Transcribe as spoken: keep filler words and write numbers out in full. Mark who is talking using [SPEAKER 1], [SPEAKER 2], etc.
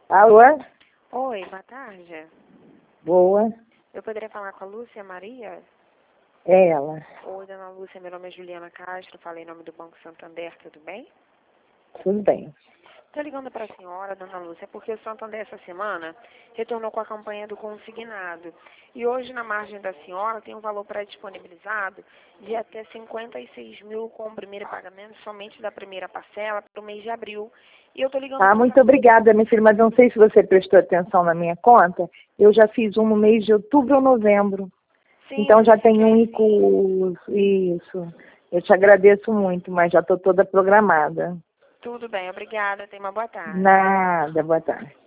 [SPEAKER 1] Alô?
[SPEAKER 2] Oi, boa tarde.
[SPEAKER 1] Boa.
[SPEAKER 2] Eu poderia falar com a Lúcia Maria?
[SPEAKER 1] É ela.
[SPEAKER 2] Oi, dona Lúcia, meu nome é Juliana Castro, falei em nome do Banco Santander, tudo bem?
[SPEAKER 1] Tudo bem.
[SPEAKER 2] Estou ligando para a senhora, dona Lúcia, porque o Santander essa semana retornou com a campanha do consignado. E hoje, na margem da senhora, tem um valor pré-disponibilizado de até cinquenta e seis mil com o primeiro pagamento somente da primeira parcela para o mês de abril. E eu estou ligando...
[SPEAKER 1] Ah, muito obrigada, minha filha, mas não sei se você prestou atenção na minha conta. Eu já fiz um no mês de outubro ou novembro.
[SPEAKER 2] Sim,
[SPEAKER 1] Então já tem um
[SPEAKER 2] sim.
[SPEAKER 1] incluso. Isso. Eu te agradeço muito, mas já estou toda programada.
[SPEAKER 2] Tudo bem, obrigada. Tenha uma boa tarde.
[SPEAKER 1] Nada, boa tarde.